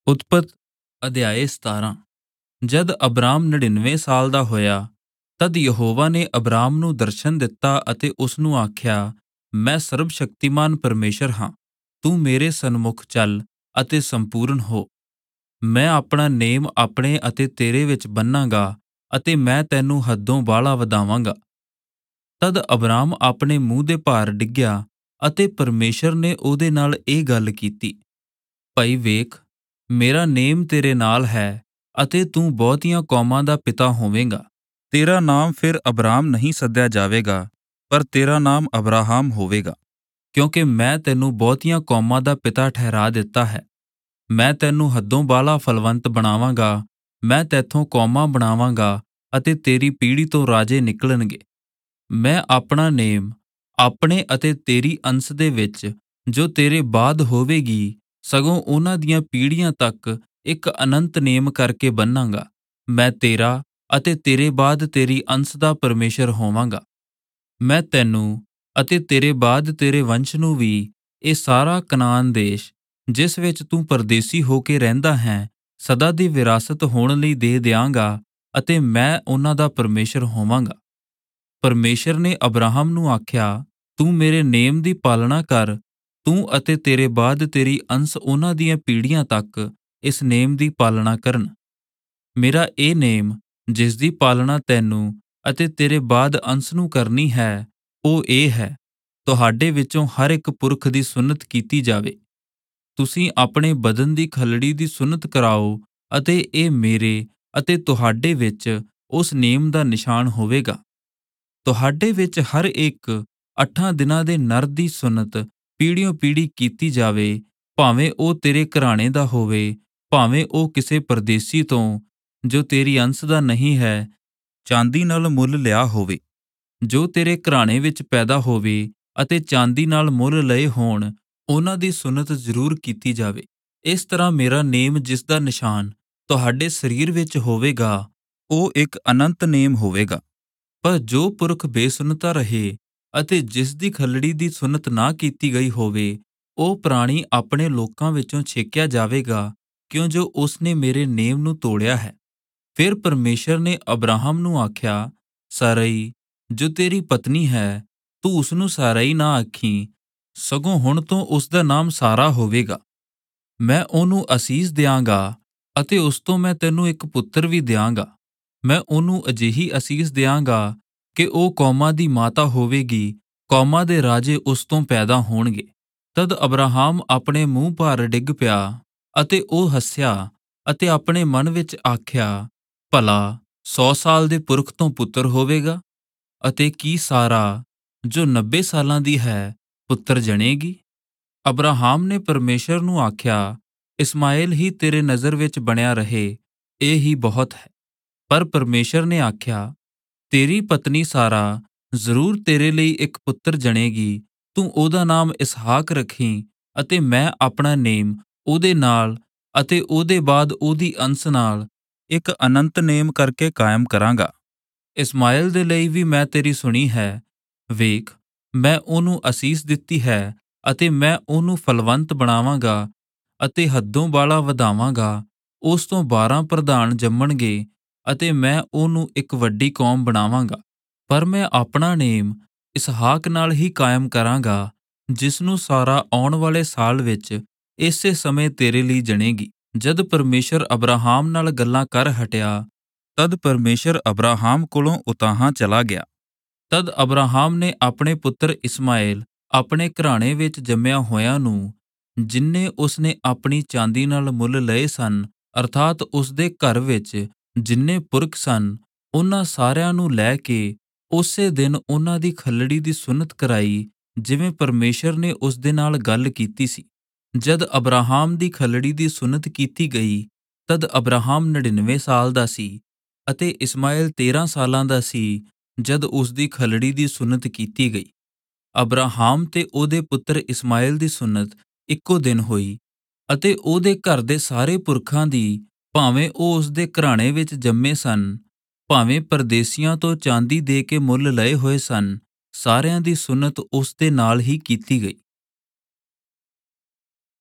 ਉਤਪਤ ਅਧਿਆਇ 17। ਜਦ ਅਬਰਾਮ 99 ਸਾਲ ਦਾ ਹੋਇਆ, ਤਦ ਯਹੋਵਾ ਨੇ ਅਬਰਾਮ ਨੂੰ ਦਰਸ਼ਨ ਦਿੱਤਾ ਅਤੇ ਉਸ ਨੂੰ ਆਖਿਆ, ਮੈਂ ਸਰਬਸ਼ਕਤੀਮਾਨ ਪਰਮੇਸ਼ਰ ਹਾਂ। ਤੂੰ ਮੇਰੇ ਸਨਮੁਖ ਚੱਲ ਅਤੇ ਸੰਪੂਰਨ ਹੋ। ਮੈਂ ਆਪਣਾ ਨੇਮ ਆਪਣੇ ਅਤੇ ਤੇਰੇ ਵਿੱਚ ਬੰਨਾਂਗਾ ਅਤੇ ਮੈਂ ਤੈਨੂੰ ਹੱਦੋਂ ਬਾਹਲਾ ਵਧਾਵਾਂਗਾ। ਤਦ ਅਬਰਾਮ ਆਪਣੇ ਮੂੰਹ ਦੇ ਭਾਰ ਡਿੱਗਿਆ ਅਤੇ ਪਰਮੇਸ਼ਰ ਨੇ ਉਹਦੇ ਨਾਲ ਇਹ ਗੱਲ ਕੀਤੀ, ਭਾਈ ਵੇਖ, ਮੇਰਾ ਨੇਮ ਤੇਰੇ ਨਾਲ ਹੈ ਅਤੇ ਤੂੰ ਬਹੁਤੀਆਂ ਕੌਮਾਂ ਦਾ ਪਿਤਾ ਹੋਵੇਂਗਾ। ਤੇਰਾ ਨਾਮ ਫਿਰ ਅਬਰਾਮ ਨਹੀਂ ਸੱਦਿਆ ਜਾਵੇਗਾ, ਪਰ ਤੇਰਾ ਨਾਮ ਅਬਰਾਹਾਮ ਹੋਵੇਗਾ, ਕਿਉਂਕਿ ਮੈਂ ਤੈਨੂੰ ਬਹੁਤੀਆਂ ਕੌਮਾਂ ਦਾ ਪਿਤਾ ਠਹਿਰਾ ਦਿੱਤਾ ਹੈ। ਮੈਂ ਤੈਨੂੰ ਹੱਦੋਂ ਬਾਹਲਾ ਫਲਵੰਤ ਬਣਾਵਾਂਗਾ। ਮੈਂ ਤੈਥੋਂ ਕੌਮਾਂ ਬਣਾਵਾਂਗਾ ਅਤੇ ਤੇਰੀ ਪੀੜ੍ਹੀ ਤੋਂ ਰਾਜੇ ਨਿਕਲਣਗੇ। ਮੈਂ ਆਪਣਾ ਨੇਮ ਆਪਣੇ ਅਤੇ ਤੇਰੀ ਅੰਸ਼ ਦੇ ਵਿੱਚ ਜੋ ਤੇਰੇ ਬਾਅਦ ਹੋਵੇਗੀ, ਸਗੋਂ ਉਹਨਾਂ ਦੀਆਂ ਪੀੜ੍ਹੀਆਂ ਤੱਕ ਇੱਕ ਅਨੰਤ ਨੇਮ ਕਰਕੇ ਬੰਨਾਂਗਾ। ਮੈਂ ਤੇਰਾ ਅਤੇ ਤੇਰੇ ਬਾਅਦ ਤੇਰੀ ਅੰਸ਼ ਦਾ ਪਰਮੇਸ਼ਰ ਹੋਵਾਂਗਾ। ਮੈਂ ਤੈਨੂੰ ਅਤੇ ਤੇਰੇ ਬਾਅਦ ਤੇਰੇ ਵੰਸ਼ ਨੂੰ ਵੀ ਇਹ ਸਾਰਾ ਕਨਾਨ ਦੇਸ਼, ਜਿਸ ਵਿੱਚ ਤੂੰ ਪਰਦੇਸੀ ਹੋ ਕੇ ਰਹਿੰਦਾ ਹੈ, ਸਦਾ ਦੀ ਵਿਰਾਸਤ ਹੋਣ ਲਈ ਦੇ ਦਿਆਂਗਾ ਅਤੇ ਮੈਂ ਉਹਨਾਂ ਦਾ ਪਰਮੇਸ਼ਰ ਹੋਵਾਂਗਾ। ਪਰਮੇਸ਼ਰ ਨੇ ਅਬਰਾਹਮ ਨੂੰ ਆਖਿਆ, ਤੂੰ ਮੇਰੇ ਨੇਮ ਦੀ ਪਾਲਣਾ ਕਰ। ਤੂੰ ਅਤੇ ਤੇਰੇ ਬਾਅਦ ਤੇਰੀ ਅੰਸ਼ ਉਹਨਾਂ ਦੀਆਂ ਪੀੜ੍ਹੀਆਂ ਤੱਕ ਇਸ ਨੇਮ ਦੀ ਪਾਲਣਾ ਕਰਨ। ਮੇਰਾ ਇਹ ਨੇਮ, ਜਿਸ ਦੀ ਪਾਲਣਾ ਤੈਨੂੰ ਅਤੇ ਤੇਰੇ ਬਾਅਦ ਅੰਸ਼ ਨੂੰ ਕਰਨੀ ਹੈ, ਉਹ ਇਹ ਹੈ, ਤੁਹਾਡੇ ਵਿੱਚੋਂ ਹਰ ਇੱਕ ਪੁਰਖ ਦੀ ਸੁੰਨਤ ਕੀਤੀ ਜਾਵੇ। ਤੁਸੀਂ ਆਪਣੇ ਬਦਨ ਦੀ ਖੱਲੜੀ ਦੀ ਸੁੰਨਤ ਕਰਾਓ ਅਤੇ ਇਹ ਮੇਰੇ ਅਤੇ ਤੁਹਾਡੇ ਵਿੱਚ ਉਸ ਨੇਮ ਦਾ ਨਿਸ਼ਾਨ ਹੋਵੇਗਾ। ਤੁਹਾਡੇ ਵਿੱਚ ਹਰ ਇੱਕ 8 ਦਿਨਾਂ ਦੇ ਨਰ ਦੀ ਸੁੰਨਤ ਪੀੜ੍ਹੀਓਂ ਪੀੜ੍ਹੀ ਕੀਤੀ ਜਾਵੇ, ਭਾਵੇਂ ਉਹ ਤੇਰੇ ਘਰਾਣੇ ਦਾ ਹੋਵੇ, ਭਾਵੇਂ ਉਹ ਕਿਸੇ ਪਰਦੇਸੀ ਤੋਂ ਜੋ ਤੇਰੀ ਅੰਸ਼ ਦਾ ਨਹੀਂ ਹੈ, ਚਾਂਦੀ ਨਾਲ ਮੁੱਲ ਲਿਆ ਹੋਵੇ। ਜੋ ਤੇਰੇ ਘਰਾਣੇ ਵਿੱਚ ਪੈਦਾ ਹੋਵੇ ਅਤੇ ਚਾਂਦੀ ਨਾਲ ਮੁੱਲ ਲਏ ਹੋਣ, ਉਹਨਾਂ ਦੀ ਸੁੰਨਤ ਜ਼ਰੂਰ ਕੀਤੀ ਜਾਵੇ। ਇਸ ਤਰ੍ਹਾਂ ਮੇਰਾ ਨੇਮ, ਜਿਸ ਦਾ ਨਿਸ਼ਾਨ ਤੁਹਾਡੇ ਸਰੀਰ ਵਿੱਚ ਹੋਵੇਗਾ, ਉਹ ਇੱਕ ਅਨੰਤ ਨੇਮ ਹੋਵੇਗਾ। ਪਰ ਜੋ ਪੁਰਖ ਬੇਸੁੰਨਤਾ ਰਹੇ ਅਤੇ ਜਿਸ ਦੀ ਖੱਲੜੀ ਦੀ ਸੁੰਨਤ ਨਾ ਕੀਤੀ ਗਈ ਹੋਵੇ, ਉਹ ਪ੍ਰਾਣੀ ਆਪਣੇ ਲੋਕਾਂ ਵਿੱਚੋਂ ਛੇਕਿਆ ਜਾਵੇਗਾ, ਕਿਉਂ ਜੋ ਉਸ ਨੇ ਮੇਰੇ ਨੇਮ ਨੂੰ ਤੋੜਿਆ ਹੈ। ਫਿਰ ਪਰਮੇਸ਼ਰ ਨੇ ਅਬਰਾਹਮ ਨੂੰ ਆਖਿਆ, ਸਾਰਈ ਜੋ ਤੇਰੀ ਪਤਨੀ ਹੈ, ਤੂੰ ਉਸਨੂੰ ਸਾਰਈ ਨਾ ਆਖੀਂ, ਸਗੋਂ ਹੁਣ ਤੋਂ ਉਸ ਦਾ ਨਾਮ ਸਾਰਾ ਹੋਵੇਗਾ। ਮੈਂ ਉਹਨੂੰ ਅਸੀਸ ਦਿਆਂਗਾ ਅਤੇ ਉਸ ਤੋਂ ਮੈਂ ਤੈਨੂੰ ਇੱਕ ਪੁੱਤਰ ਵੀ ਦਿਆਂਗਾ। ਮੈਂ ਉਹਨੂੰ ਅਜਿਹੀ ਅਸੀਸ ਦਿਆਂਗਾ ਕਿ ਉਹ ਕੌਮਾਂ ਦੀ ਮਾਤਾ ਹੋਵੇਗੀ, ਕੌਮਾਂ ਦੇ ਰਾਜੇ ਉਸ ਤੋਂ ਪੈਦਾ ਹੋਣਗੇ। ਤਦ ਅਬਰਾਹਾਮ ਆਪਣੇ ਮੂੰਹ ਭਾਰ ਡਿੱਗ ਪਿਆ ਅਤੇ ਉਹ ਹੱਸਿਆ ਅਤੇ ਆਪਣੇ ਮਨ ਵਿੱਚ ਆਖਿਆ, ਭਲਾ 100 ਸਾਲ ਦੇ ਪੁਰਖ ਤੋਂ ਪੁੱਤਰ ਹੋਵੇਗਾ ਅਤੇ ਕੀ ਸਾਰਾ ਜੋ 90 ਸਾਲਾਂ ਦੀ ਹੈ ਪੁੱਤਰ ਜਣੇਗੀ। ਅਬਰਾਹਾਮ ਨੇ ਪਰਮੇਸ਼ਰ ਨੂੰ ਆਖਿਆ, ਇਸਮਾਏਲ ਹੀ ਤੇਰੇ ਨਜ਼ਰ ਵਿੱਚ ਬਣਿਆ ਰਹੇ, ਇਹ ਹੀ ਬਹੁਤ ਹੈ। ਪਰ ਪਰਮੇਸ਼ਰ ਨੇ ਆਖਿਆ, ਤੇਰੀ ਪਤਨੀ ਸਾਰਾ ਜ਼ਰੂਰ ਤੇਰੇ ਲਈ ਇੱਕ ਪੁੱਤਰ ਜਣੇਗੀ। ਤੂੰ ਉਹਦਾ ਨਾਮ ਇਸਹਾਕ ਰੱਖੀਂ ਅਤੇ ਮੈਂ ਆਪਣਾ ਨੇਮ ਉਹਦੇ ਨਾਲ ਅਤੇ ਉਹਦੇ ਬਾਅਦ ਉਹਦੀ ਅੰਸ਼ ਨਾਲ ਇੱਕ ਅਨੰਤ ਨੇਮ ਕਰਕੇ ਕਾਇਮ ਕਰਾਂਗਾ। ਇਸਮਾਏਲ ਦੇ ਲਈ ਵੀ ਮੈਂ ਤੇਰੀ ਸੁਣੀ ਹੈ। ਵੇਖ, ਮੈਂ ਉਹਨੂੰ ਅਸੀਸ ਦਿੱਤੀ ਹੈ ਅਤੇ ਮੈਂ ਉਹਨੂੰ ਫਲਵੰਤ ਬਣਾਵਾਂਗਾ ਅਤੇ ਹੱਦੋਂ ਬਾਹਲਾ ਵਧਾਵਾਂਗਾ। ਉਸ ਤੋਂ 12 ਪ੍ਰਧਾਨ ਜੰਮਣਗੇ ਅਤੇ ਮੈਂ ਉਹਨੂੰ ਇੱਕ ਵੱਡੀ ਕੌਮ ਬਣਾਵਾਂਗਾ। ਪਰ ਮੈਂ ਆਪਣਾ ਨੇਮ ਇਸਹਾਕ ਨਾਲ ਹੀ ਕਾਇਮ ਕਰਾਂਗਾ, ਜਿਸ ਨੂੰ ਸਾਰਾ ਆਉਣ ਵਾਲੇ ਸਾਲ ਵਿੱਚ ਇਸੇ ਸਮੇਂ ਤੇਰੇ ਲਈ ਜਣੇਗੀ। ਜਦ ਪਰਮੇਸ਼ਰ ਅਬਰਾਹਾਮ ਨਾਲ ਗੱਲਾਂ ਕਰ ਹਟਿਆ, ਤਦ ਪਰਮੇਸ਼ਰ ਅਬਰਾਹਾਮ ਕੋਲੋਂ ਉਤਾਹਾਂ ਚਲਾ ਗਿਆ। ਤਦ ਅਬਰਾਹਾਮ ਨੇ ਆਪਣੇ ਪੁੱਤਰ ਇਸਮਾਏਲ, ਆਪਣੇ ਘਰਾਣੇ ਵਿੱਚ ਜੰਮਿਆ ਹੋਇਆਂ ਨੂੰ, ਜਿੰਨੇ ਉਸਨੇ ਆਪਣੀ ਚਾਂਦੀ ਨਾਲ ਮੁੱਲ ਲਏ ਸਨ, ਅਰਥਾਤ ਉਸਦੇ ਘਰ ਵਿੱਚ ਜਿੰਨੇ ਪੁਰਖ ਸਨ, ਉਹਨਾਂ ਸਾਰਿਆਂ ਨੂੰ ਲੈ ਕੇ ਉਸੇ ਦਿਨ ਉਹਨਾਂ ਦੀ ਖੱਲੜੀ ਦੀ ਸੁੰਨਤ ਕਰਾਈ, ਜਿਵੇਂ ਪਰਮੇਸ਼ਰ ਨੇ ਉਸ ਦੇ ਨਾਲ ਗੱਲ ਕੀਤੀ ਸੀ। ਜਦ ਅਬਰਾਹਾਮ ਦੀ ਖੱਲੜੀ ਦੀ ਸੁੰਨਤ ਕੀਤੀ ਗਈ, ਤਦ ਅਬਰਾਹਾਮ 99 ਸਾਲ ਦਾ ਸੀ ਅਤੇ ਇਸਮਾਏਲ 13 ਸਾਲਾਂ ਦਾ ਸੀ ਜਦ ਉਸ ਦੀ ਖੱਲੜੀ ਦੀ ਸੁੰਨਤ ਕੀਤੀ ਗਈ। ਅਬਰਾਹਾਮ ਤੇ ਉਹਦੇ ਪੁੱਤਰ ਇਸਮਾਏਲ ਦੀ ਸੁੰਨਤ ਇੱਕੋ ਦਿਨ ਹੋਈ ਅਤੇ ਉਹਦੇ ਘਰ ਦੇ ਸਾਰੇ ਪੁਰਖਾਂ ਦੀ, ਭਾਵੇਂ ਉਹ ਉਸਦੇ ਘਰਾਣੇ ਵਿੱਚ ਜੰਮੇ ਸਨ, ਭਾਵੇਂ ਪਰਦੇਸੀਆਂ ਤੋਂ ਚਾਂਦੀ ਦੇ ਕੇ ਮੁੱਲ ਲਏ ਹੋਏ ਸਨ, ਸਾਰਿਆਂ ਦੀ ਸੁੰਨਤ ਉਸ ਦੇ ਨਾਲ ਹੀ ਕੀਤੀ ਗਈ।